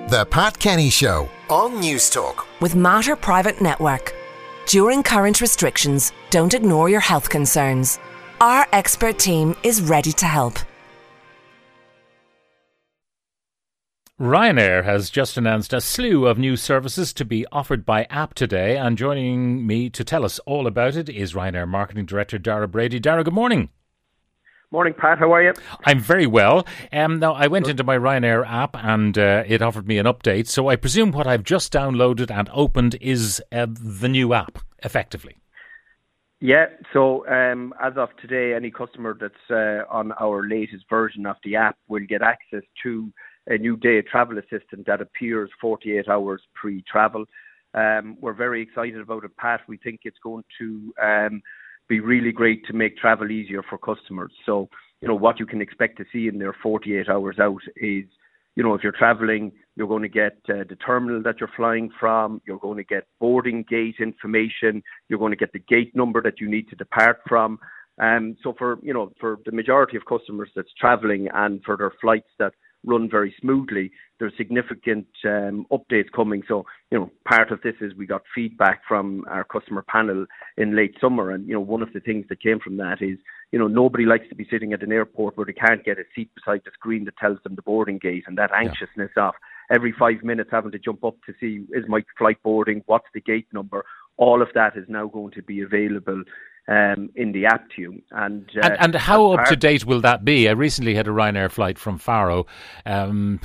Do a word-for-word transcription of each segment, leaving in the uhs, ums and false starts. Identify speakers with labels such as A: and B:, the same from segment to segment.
A: The Pat Kenny Show on News Talk.
B: With Mater Private Network. During current restrictions, don't ignore your health concerns. Our expert team is ready to help.
C: Ryanair has just announced a slew of new services to be offered by app today, and joining me to tell us all about it is Ryanair Marketing Director Dara Brady. Dara, good morning.
D: Morning, Pat. How are you?
C: I'm very well. Um, now, I went into my Ryanair app and uh, it offered me an update, so I presume what I've just downloaded and opened is uh, the new app, effectively.
D: Yeah, so um, as of today, any customer that's uh, on our latest version of the app will get access to a new day travel assistant that appears forty-eight hours pre-travel. Um, we're very excited about it, Pat. We think it's going to um, be really great to make travel easier for customers. So, you know, what you can expect to see in there forty-eight hours out is, you know, if you're traveling, you're going to get uh, the terminal that you're flying from, you're going to get boarding gate information, you're going to get the gate number that you need to depart from. Um, so for, you know, for the majority of customers that's traveling and for their flights that run very smoothly, there's significant um, updates coming. So, you know, part of this is we got feedback from our customer panel in late summer. And, you know, one of the things that came from that is, you know, nobody likes to be sitting at an airport where they can't get a seat beside the screen that tells them the boarding gate, and that anxiousness yeah. of every five minutes having to jump up to see, is my flight boarding, what's the gate number? All of that is now going to be available Um, in the app to you. And, uh,
C: and, and how up to date will that be? I recently had a Ryanair flight from Faro. Um,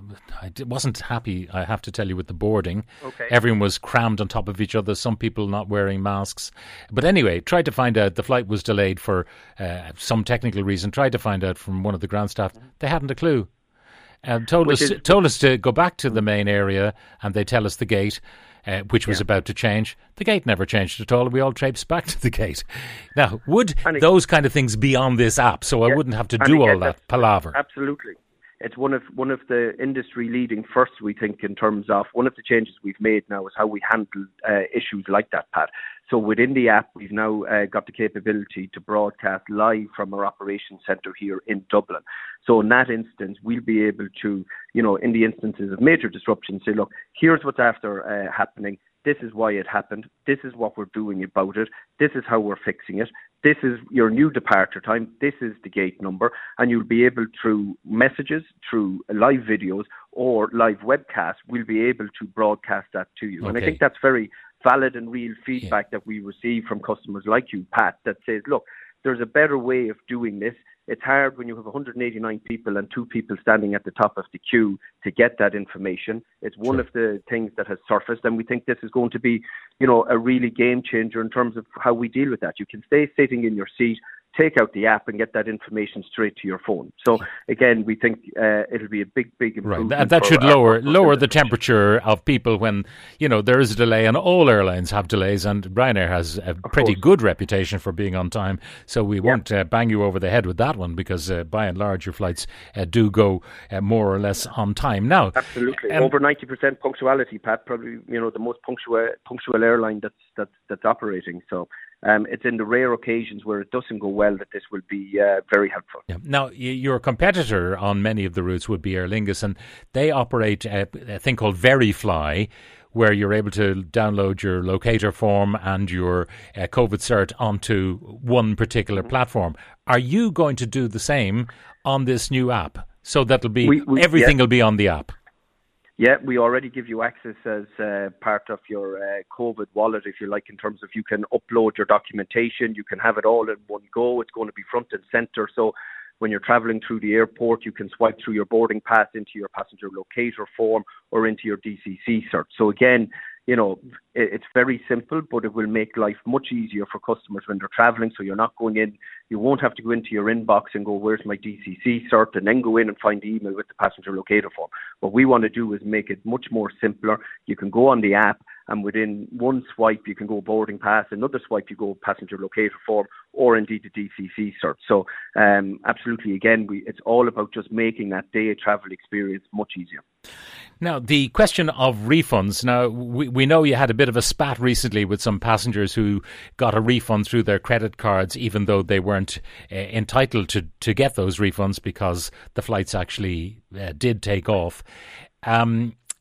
C: I wasn't happy, I have to tell you, with the boarding.
D: Okay.
C: Everyone was crammed on top of each other, some people not wearing masks. But anyway, tried to find out, the flight was delayed for uh, some technical reason, tried to find out from one of the ground staff. They hadn't a clue. Um, told us is, told us to go back to the main area, and they tell us the gate. Uh, which was yeah. about to change. The gate never changed at all. We all traipsed back to the gate. Now, would it, those kind of things be on this app, so yeah. I wouldn't have to do all that palaver?
D: Absolutely. It's one of one of the industry leading firsts, we think, in terms of one of the changes we've made now is how we handle uh, issues like that, Pat. So within the app, we've now uh, got the capability to broadcast live from our operations centre here in Dublin. So in that instance, we'll be able to, you know, in the instances of major disruption, say, look, here's what's after uh, happening. This is why it happened. This is what we're doing about it. This is how we're fixing it. This is your new departure time. This is the gate number. And you'll be able, through messages, through live videos or live webcasts, we'll be able to broadcast that to you. Okay. And I think that's very valid and real feedback yeah. that we receive from customers like you, Pat, that says, look, there's a better way of doing this. It's hard when you have one hundred eighty-nine people and two people standing at the top of the queue to get that information. It's one sure. of the things that has surfaced, and we think this is going to be, you know, a really game changer in terms of how we deal with that. You can stay sitting in your seat, take out the app and get that information straight to your phone. So again, we think uh, it'll be a big, big improvement.
C: Right. That, that should lower lower the temperature of people when, you know, there is a delay, and all airlines have delays, and Ryanair has a of pretty course. good reputation for being on time. So we won't yeah. uh, bang you over the head with that one, because uh, by and large your flights uh, do go uh, more or less on time. Now,
D: absolutely, um, over ninety percent punctuality, Pat. Probably, you know, the most punctual punctual airline that's that's that's operating. So. Um, it's in the rare occasions where it doesn't go well that this will be uh, very helpful.
C: Yeah. Now, y- your competitor on many of the routes would be Aer Lingus, and they operate a, a thing called VeriFly, where you're able to download your locator form and your uh, COVID cert onto one particular mm-hmm. platform. Are you going to do the same on this new app? So that'll be we, we, everything yeah. will be on the app.
D: Yeah, we already give you access as uh, part of your uh, COVID wallet, if you like, in terms of you can upload your documentation, you can have it all in one go. It's going to be front and centre. So when you're travelling through the airport, you can swipe through your boarding pass into your passenger locator form or into your D C C cert. So again, you know, it's very simple, but it will make life much easier for customers when they're travelling. So you're not going in, you won't have to go into your inbox and go, where's my D C C cert, and then go in and find the email with the passenger locator form. What we want to do is make it much more simpler. You can go on the app, and within one swipe, you can go boarding pass, another swipe, you go passenger locator form, or indeed the D C C cert. So um, absolutely, again, we, it's all about just making that day travel experience much easier.
C: Now, the question of refunds. Now, we, we know you had a bit of a spat recently with some passengers who got a refund through their credit cards, even though they weren't uh, entitled to, to get those refunds because the flights actually uh, did take off. Um,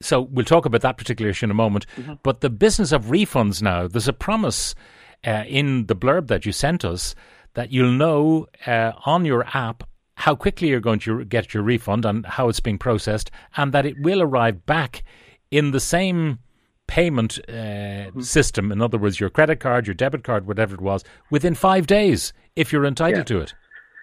C: So we'll talk about that particular issue in a moment. Mm-hmm. But the business of refunds now, there's a promise uh, in the blurb that you sent us that you'll know uh, on your app how quickly you're going to get your refund and how it's being processed, and that it will arrive back in the same payment uh, mm-hmm. system. In other words, your credit card, your debit card, whatever it was, within five days if you're entitled
D: yeah.
C: to it.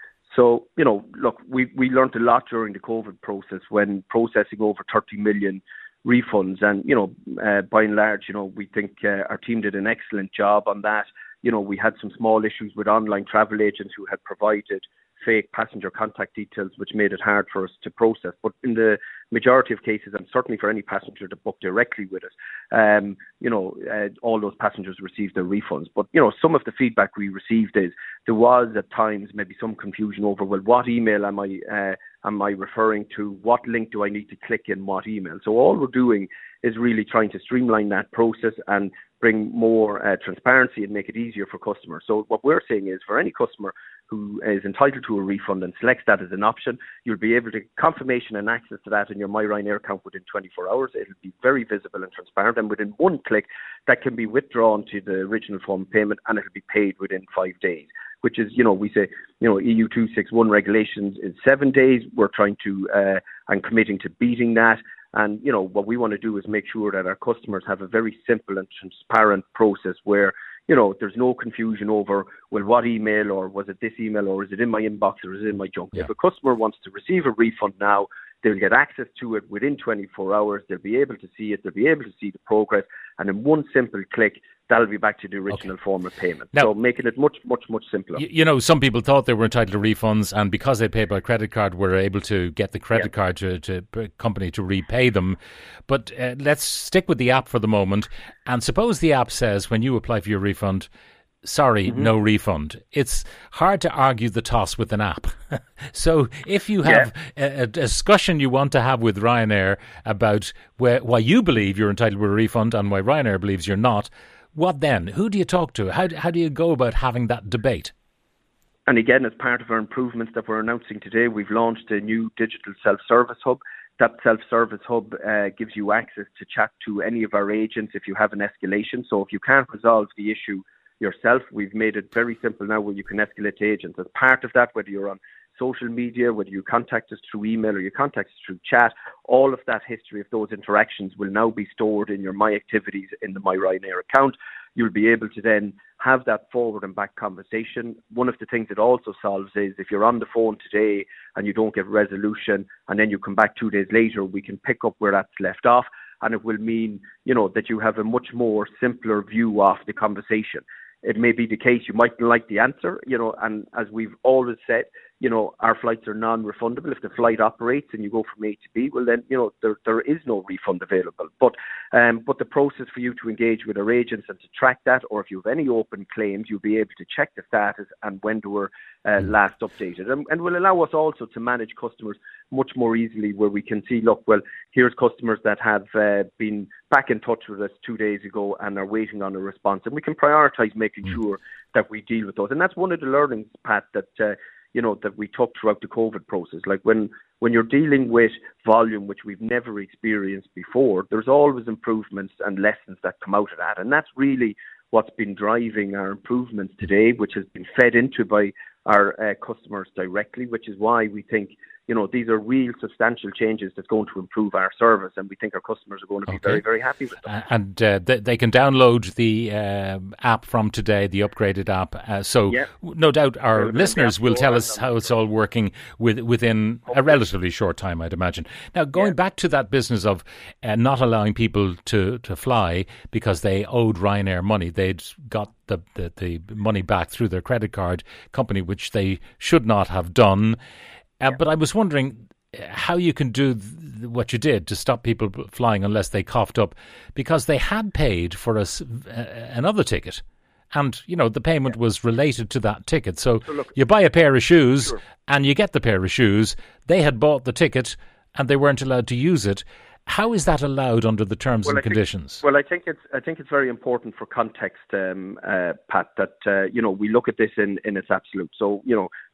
D: So, you know, look, we, we learned a lot during the COVID process when processing over thirty million refunds. And, you know, uh, by and large, you know, we think uh, our team did an excellent job on that. You know, we had some small issues with online travel agents who had provided fake passenger contact details, which made it hard for us to process. But in the majority of cases, and certainly for any passenger that booked directly with us, um, you know, uh, all those passengers received their refunds. But, you know, some of the feedback we received is there was at times maybe some confusion over, well, what email am I uh, am I referring to? What link do I need to click in what email? So all we're doing is really trying to streamline that process and bring more uh, transparency and make it easier for customers. So what we're saying is for any customer who is entitled to a refund and selects that as an option, you'll be able to confirmation and access to that in your My Ryanair account within twenty-four hours. It'll be very visible and transparent, and within one click that can be withdrawn to the original form of payment, and it'll be paid within five days. Which is, you know, we say, you know, E U two sixty-one regulations is seven days. We're trying to uh, and committing to beating that. And, you know, what we want to do is make sure that our customers have a very simple and transparent process where, you know, there's no confusion over, well, what email, or was it this email, or is it in my inbox, or is it in my junk? Yeah. If a customer wants to receive a refund now, they'll get access to it within twenty-four hours. They'll be able to see it. They'll be able to see the progress. And in one simple click, that'll be back to the original okay. form of payment. Now, so making it much, much, much simpler.
C: You, you know, some people thought they were entitled to refunds, and because they paid by credit card, were able to get the credit yeah. card to, to company to repay them. But uh, let's stick with the app for the moment. And suppose the app says when you apply for your refund, sorry, mm-hmm. no refund. It's hard to argue the toss with an app. So if you have yeah. a, a discussion you want to have with Ryanair about where, why you believe you're entitled to a refund and why Ryanair believes you're not, what then? Who do you talk to? How, how do you go about having that debate?
D: And again, as part of our improvements that we're announcing today, we've launched a new digital self-service hub. That self-service hub uh, gives you access to chat to any of our agents if you have an escalation. So if you can't resolve the issue yourself, we've made it very simple now where you can escalate to agents. As part of that, whether you're on social media, whether you contact us through email or you contact us through chat, all of that history of those interactions will now be stored in your My Activities in the My Ryanair account. You'll be able to then have that forward and back conversation. One of the things it also solves is if you're on the phone today and you don't get resolution and then you come back two days later, we can pick up where that's left off, and it will mean, you know, that you have a much more simpler view of the conversation. It may be the case you mightn't like the answer, you know, and as we've always said, you know, our flights are non-refundable. If the flight operates and you go from A to B, well then, you know, there there is no refund available. But um, but the process for you to engage with our agents and to track that, or if you have any open claims, you'll be able to check the status and when they were uh, last updated. And, and will allow us also to manage customers much more easily, where we can see, look, well, here's customers that have uh, been back in touch with us two days ago and are waiting on a response. And we can prioritise making sure that we deal with those. And that's one of the learnings, Pat, that uh, you know, that we took throughout the COVID process. Like when, when you're dealing with volume, which we've never experienced before, there's always improvements and lessons that come out of that. And that's really what's been driving our improvements today, which has been fed into by our uh, customers directly, which is why we think, you know, these are real substantial changes that's going to improve our service, and we think our customers are going to be okay. very, very happy with them.
C: Uh, and uh, th- they can download the uh, app from today, the upgraded app. Uh, so yeah. no doubt our They're listeners will tell us how it's all working with, within okay. a relatively short time, I'd imagine. Now, going yeah. back to that business of uh, not allowing people to, to fly because they owed Ryanair money, they'd got the, the, the money back through their credit card company, which they should not have done. Uh, but I was wondering how you can do th- what you did to stop people flying unless they coughed up, because they had paid for us uh, another ticket. And, you know, the payment yeah. was related to that ticket. So, so look, you buy a pair of shoes sure. and you get the pair of shoes. They had bought the ticket and they weren't allowed to use it. How is that allowed under the terms well, and I conditions?
D: Think, well, I think it's I think it's very important for context, um, uh, Pat, that uh, you know we look at this in, in its absolute. So you know,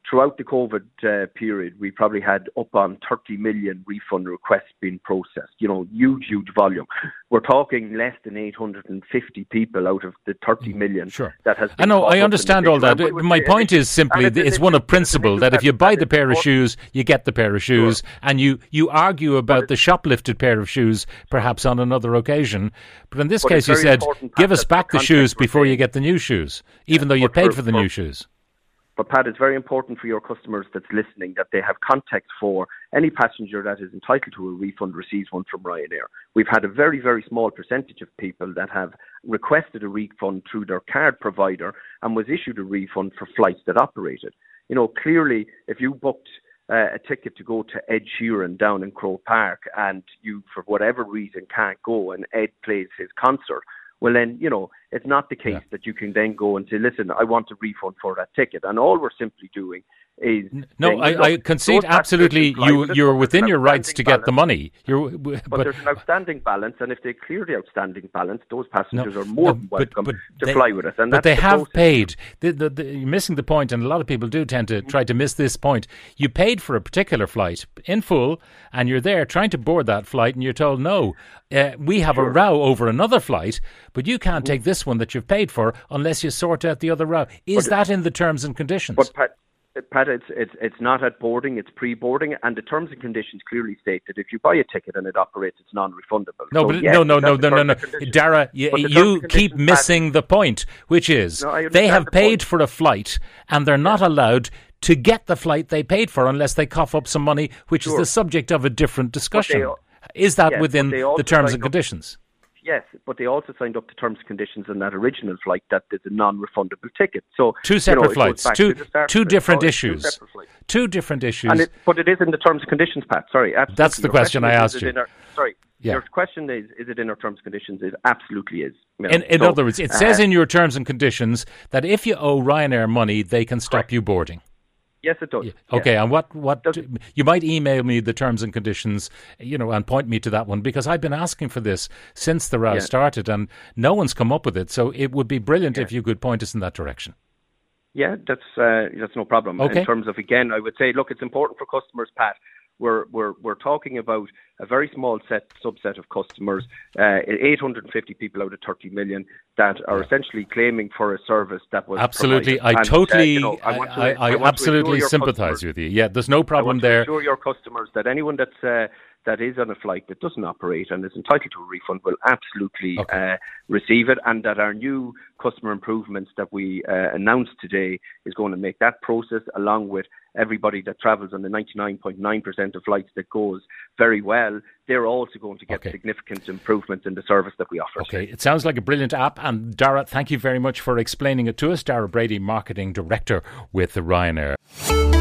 D: throughout the COVID uh, period, we probably had up on thirty million refund requests being processed. You know, huge, huge volume. We're talking less than eight hundred fifty people out of the thirty million
C: sure.
D: that has been
C: I know, I understand all that. My point is simply, it's one of principle that if you buy the pair of shoes, you get the pair of shoes, sure. and you, you argue about the shoplifted pair of shoes perhaps on another occasion. But in this but case, you said, give us back the shoes before you get the new shoes, even yeah, though you paid for, for the for, new shoes.
D: But Pat, it's very important for your customers that's listening that they have context for any passenger that is entitled to a refund receives one from Ryanair. We've had a very, very small percentage of people that have requested a refund through their card provider and was issued a refund for flights that operated. You know, clearly, if you booked uh, a ticket to go to Ed Sheeran down in Croke Park and you, for whatever reason, can't go and Ed plays his concert, well then, you know, it's not the case yeah. that you can then go and say, listen, I want a refund for that ticket. And all we're simply doing is...
C: No, saying, I, I concede absolutely you, you're within your rights to get balance. the money. You're, but,
D: but there's an outstanding balance, and if they clear the outstanding balance, those passengers no, are more no, welcome but, but to
C: they,
D: fly with us. And
C: but they
D: the
C: have
D: process.
C: paid. The, the, the, you're missing the point, and a lot of people do tend to try to miss this point. You paid for a particular flight in full, and you're there trying to board that flight, and you're told, no, uh, we have sure. a row over another flight, but you can't take this one that you've paid for unless you sort out the other row. Is but that in the terms and conditions?
D: But Pat, Pat, it's, it's it's not at boarding, it's pre-boarding, and the terms and conditions clearly state that if you buy a ticket and it operates, it's non-refundable.
C: No,
D: so,
C: but
D: yes,
C: no, no, no, no, no, no. Dara, you, you keep missing Pat, the point, which is no, they have the paid point. for a flight, and they're not yeah. allowed to get the flight they paid for unless they cough up some money, which sure. is the subject of a different discussion. They, is that yes, within the terms and conditions?
D: Yes, but they also signed up to terms and conditions on that original flight that is a non-refundable ticket. So
C: two separate
D: you know,
C: flights, two two different so issues, two, two different issues.
D: And it, but it is in the terms and conditions, Pat. Sorry, absolutely.
C: That's the
D: your
C: question, question I
D: is,
C: asked you.
D: Our, sorry, yeah. your question is: is it in our terms and conditions? It absolutely is. You know,
C: in in
D: so,
C: other words, it uh, says in your terms and conditions that if you owe Ryanair money, they can stop correct. you boarding.
D: Yes, it does. Yeah.
C: Okay,
D: yes.
C: and what, what you might email me the terms and conditions, you know, and point me to that one, because I've been asking for this since the row yeah. started, and no one's come up with it. So it would be brilliant yeah. if you could point us in that direction.
D: Yeah, that's uh, that's no problem.
C: Okay.
D: In terms of, again, I would say, look, it's important for customers, Pat. We're we're we're talking about a very small set subset of customers, uh, eight hundred fifty people out of thirty million that are essentially claiming for a service that was
C: absolutely.
D: Provided.
C: I
D: and,
C: totally,
D: uh, you know, I, want to,
C: I, I, I absolutely sympathise with you. Yeah, there's no problem
D: I want
C: there.
D: To assure your customers that anyone that's uh, that is on a flight that doesn't operate and is entitled to a refund will absolutely okay. uh, receive it, and that our new customer improvements that we uh, announced today is going to make that process, along with everybody that travels on the ninety-nine point nine percent of flights that goes very well, they're also going to get okay. significant improvements in the service that we offer.
C: Okay, it sounds like a brilliant app, and Dara, thank you very much for explaining it to us. Dara Brady, Marketing Director with Ryanair.